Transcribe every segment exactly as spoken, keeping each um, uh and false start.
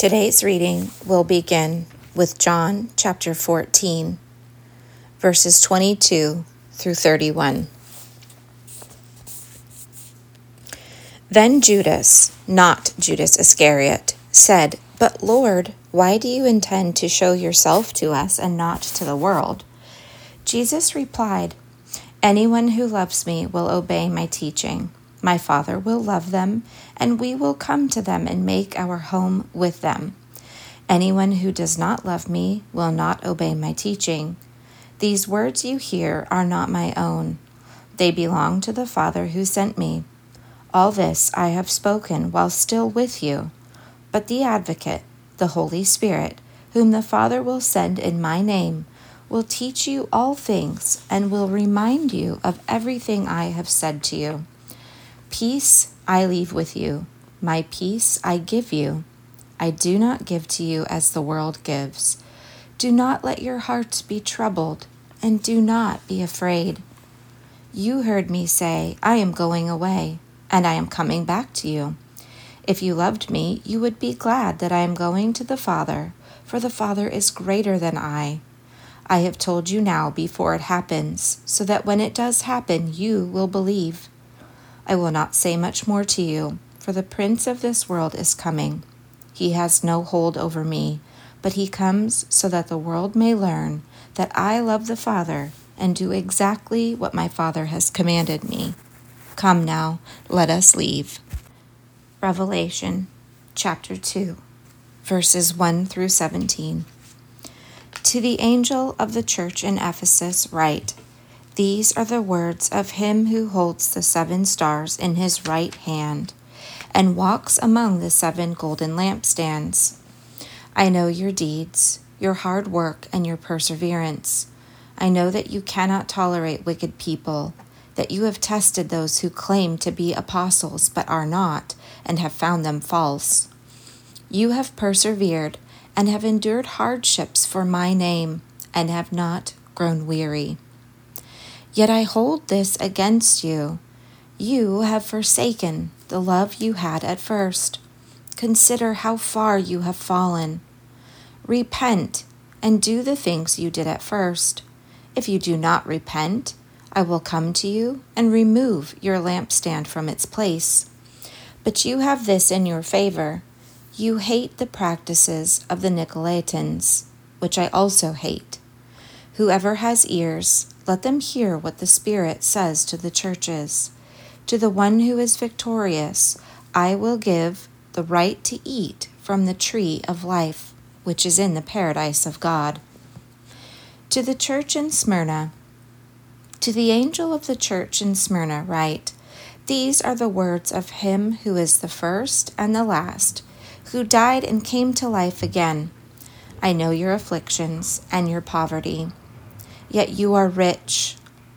Today's reading will begin with John chapter fourteen, verses twenty-two through thirty-one. Then Judas, not Judas Iscariot, said, "But Lord, why do you intend to show yourself to us and not to the world?" Jesus replied, "Anyone who loves me will obey my teaching. My Father will love them, and we will come to them and make our home with them. Anyone who does not love me will not obey my teaching. These words you hear are not my own. They belong to the Father who sent me. All this I have spoken while still with you. But the Advocate, the Holy Spirit, whom the Father will send in my name, will teach you all things and will remind you of everything I have said to you. Peace I leave with you, my peace I give you. I do not give to you as the world gives. Do not let your hearts be troubled, and do not be afraid. You heard me say, I am going away, and I am coming back to you. If you loved me, you would be glad that I am going to the Father, for the Father is greater than I. I have told you now before it happens, so that when it does happen, you will believe. I will not say much more to you, for the prince of this world is coming. He has no hold over me, but he comes so that the world may learn that I love the Father and do exactly what my Father has commanded me. Come now, let us leave. Revelation chapter two, verses one through seventeen. To the angel of the church in Ephesus write, These are the words of him who holds the seven stars in his right hand and walks among the seven golden lampstands. I know your deeds, your hard work, and your perseverance. I know that you cannot tolerate wicked people, that you have tested those who claim to be apostles but are not, and have found them false. You have persevered and have endured hardships for my name and have not grown weary. Yet I hold this against you. You have forsaken the love you had at first. Consider how far you have fallen. Repent and do the things you did at first. If you do not repent, I will come to you and remove your lampstand from its place. But you have this in your favor. You hate the practices of the Nicolaitans, which I also hate. Whoever has ears, let them hear what the Spirit says to the churches. To the one who is victorious, I will give the right to eat from the tree of life, which is in the paradise of God. To the church in Smyrna, to the angel of the church in Smyrna write, These are the words of him who is the first and the last, who died and came to life again. I know your afflictions and your poverty, yet you are rich.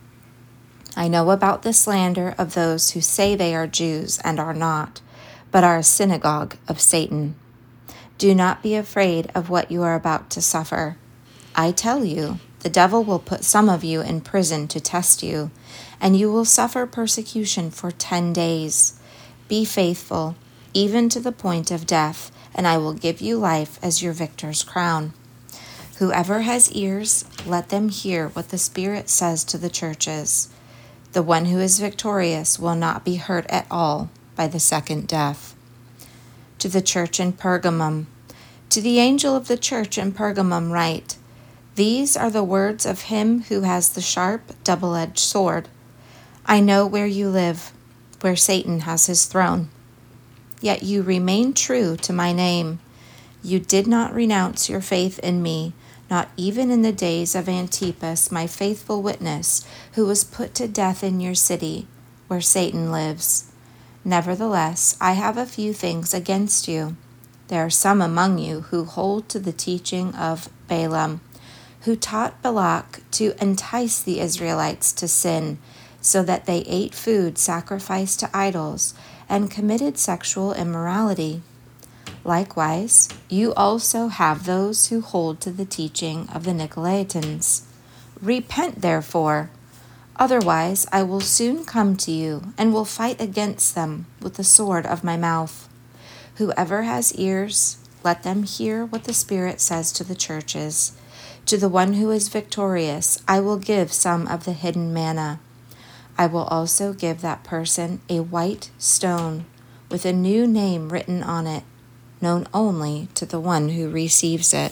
I know about the slander of those who say they are Jews and are not, but are a synagogue of Satan. Do not be afraid of what you are about to suffer. I tell you, the devil will put some of you in prison to test you, and you will suffer persecution for ten days. Be faithful, even to the point of death, and I will give you life as your victor's crown. Whoever has ears, let them hear what the Spirit says to the churches. The one who is victorious will not be hurt at all by the second death. To the church in Pergamum, to the angel of the church in Pergamum write, These are the words of him who has the sharp, double-edged sword. I know where you live, where Satan has his throne. Yet you remain true to my name. You did not renounce your faith in me, not even in the days of Antipas, my faithful witness, who was put to death in your city, where Satan lives. Nevertheless, I have a few things against you. There are some among you who hold to the teaching of Balaam, who taught Balak to entice the Israelites to sin, so that they ate food sacrificed to idols and committed sexual immorality. Likewise, you also have those who hold to the teaching of the Nicolaitans. Repent, therefore, otherwise I will soon come to you and will fight against them with the sword of my mouth. Whoever has ears, let them hear what the Spirit says to the churches. To the one who is victorious, I will give some of the hidden manna. I will also give that person a white stone with a new name written on it, known only to the one who receives it.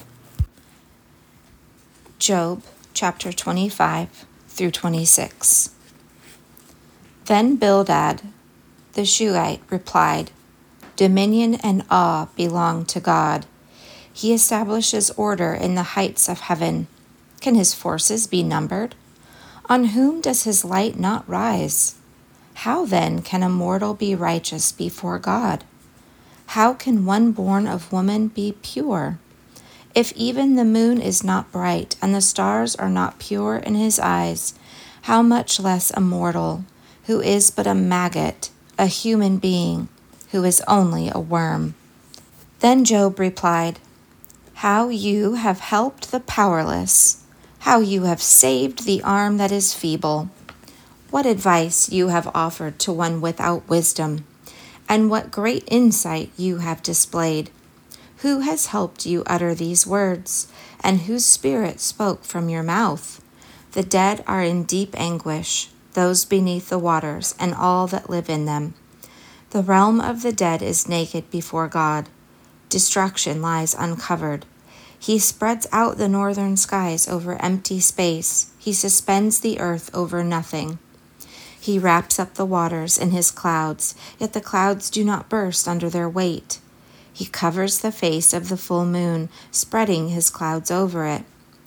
Job chapter twenty-five through twenty-six. Then Bildad the Shuhite replied, Dominion and awe belong to God. He establishes order in the heights of heaven. Can his forces be numbered? On whom does his light not rise? How then can a mortal be righteous before God? How can one born of woman be pure? If even the moon is not bright and the stars are not pure in his eyes, how much less a mortal, who is but a maggot, a human being, who is only a worm? Then Job replied, How you have helped the powerless, how you have saved the arm that is feeble. What advice you have offered to one without wisdom, and what great insight you have displayed. Who has helped you utter these words, and whose spirit spoke from your mouth? The dead are in deep anguish, those beneath the waters, and all that live in them. The realm of the dead is naked before God. Destruction lies uncovered. He spreads out the northern skies over empty space. He suspends the earth over nothing. He wraps up the waters in his clouds, yet the clouds do not burst under their weight. He covers the face of the full moon, spreading his clouds over it.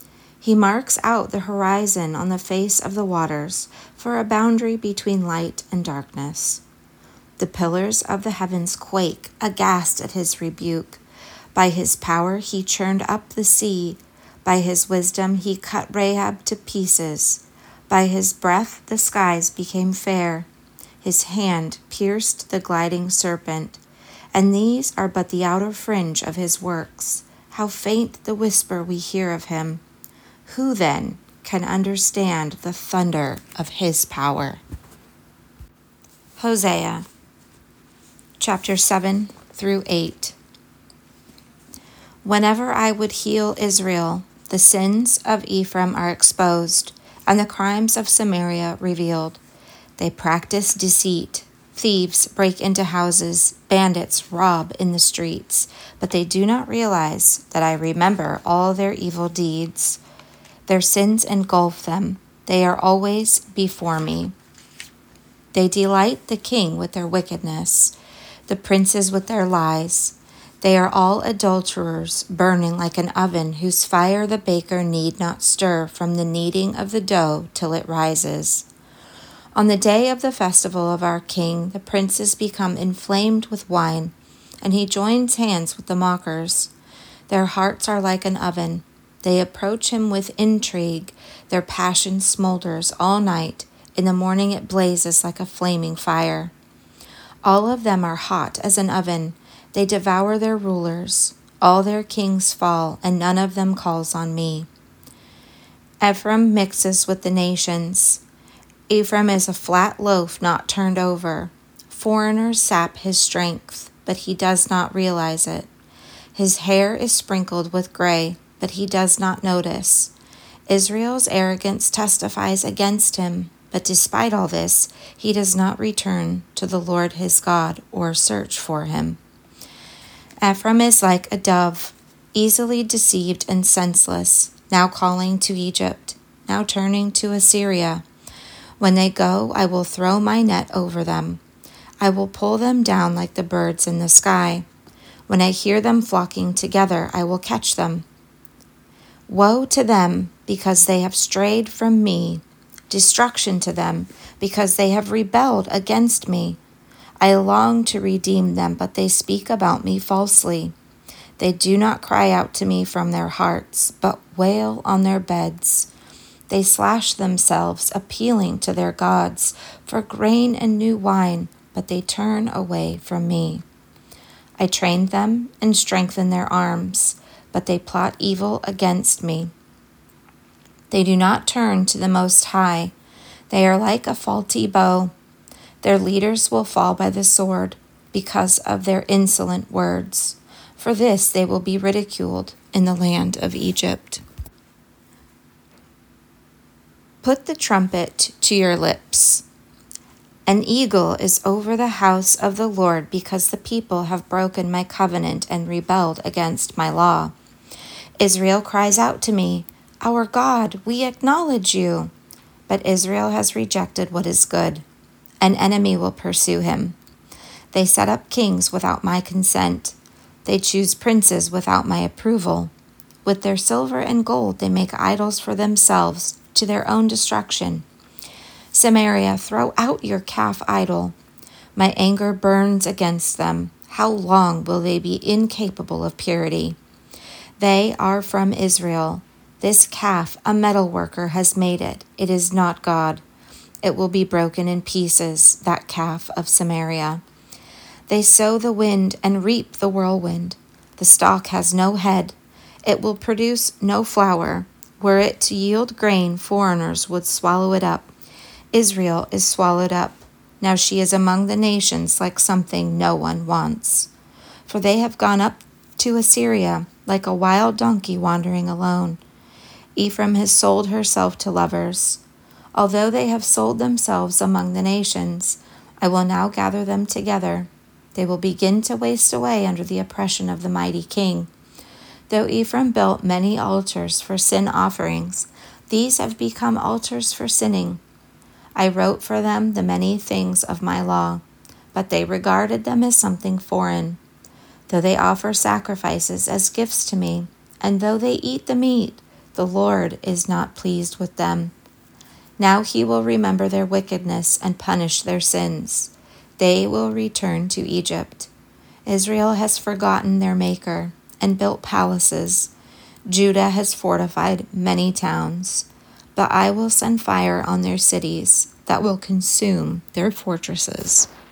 He marks out the horizon on the face of the waters for a boundary between light and darkness. The pillars of the heavens quake, aghast at his rebuke. By his power he churned up the sea. By his wisdom he cut Rahab to pieces. By his breath the skies became fair. His hand pierced the gliding serpent. And these are but the outer fringe of his works. How faint the whisper we hear of him. Who then can understand the thunder of his power? Hosea chapter seven through eight. Whenever I would heal Israel, the sins of Ephraim are exposed, and the crimes of Samaria revealed. They practice deceit. Thieves break into houses, bandits rob in the streets, but they do not realize that I remember all their evil deeds. Their sins engulf them. They are always before me. They delight the king with their wickedness, the princes with their lies. They are all adulterers, burning like an oven, whose fire the baker need not stir from the kneading of the dough till it rises. On the day of the festival of our king, the princes become inflamed with wine, and he joins hands with the mockers. Their hearts are like an oven. They approach him with intrigue. Their passion smolders all night. In the morning it blazes like a flaming fire. All of them are hot as an oven. They devour their rulers. All their kings fall, and none of them calls on me. Ephraim mixes with the nations. Ephraim is a flat loaf not turned over. Foreigners sap his strength, but he does not realize it. His hair is sprinkled with gray, but he does not notice. Israel's arrogance testifies against him, but despite all this, he does not return to the Lord his God or search for him. Ephraim is like a dove, easily deceived and senseless, now calling to Egypt, now turning to Assyria. When they go, I will throw my net over them. I will pull them down like the birds in the sky. When I hear them flocking together, I will catch them. Woe to them, because they have strayed from me. Destruction to them, because they have rebelled against me. I long to redeem them, but they speak about me falsely. They do not cry out to me from their hearts, but wail on their beds. They slash themselves, appealing to their gods for grain and new wine, but they turn away from me. I trained them and strengthened their arms, but they plot evil against me. They do not turn to the Most High. They are like a faulty bow. Their leaders will fall by the sword because of their insolent words. For this they will be ridiculed in the land of Egypt. Put the trumpet to your lips. An eagle is over the house of the Lord, because the people have broken my covenant and rebelled against my law. Israel cries out to me, "Our God, we acknowledge you." But Israel has rejected what is good. An enemy will pursue him. They set up kings without my consent. They choose princes without my approval. With their silver and gold they make idols for themselves, to their own destruction. Samaria, throw out your calf idol. My anger burns against them. How long will they be incapable of purity? They are from Israel. This calf, a metal worker, has made it. It is not God. It will be broken in pieces, that calf of Samaria. They sow the wind and reap the whirlwind. The stalk has no head. It will produce no flour. Were it to yield grain, foreigners would swallow it up. Israel is swallowed up. Now she is among the nations like something no one wants. For they have gone up to Assyria like a wild donkey wandering alone. Ephraim has sold herself to lovers. Although they have sold themselves among the nations, I will now gather them together. They will begin to waste away under the oppression of the mighty king. Though Ephraim built many altars for sin offerings, these have become altars for sinning. I wrote for them the many things of my law, but they regarded them as something foreign. Though they offer sacrifices as gifts to me, and though they eat the meat, the Lord is not pleased with them. Now he will remember their wickedness and punish their sins. They will return to Egypt. Israel has forgotten their Maker and built palaces. Judah has fortified many towns. But I will send fire on their cities that will consume their fortresses.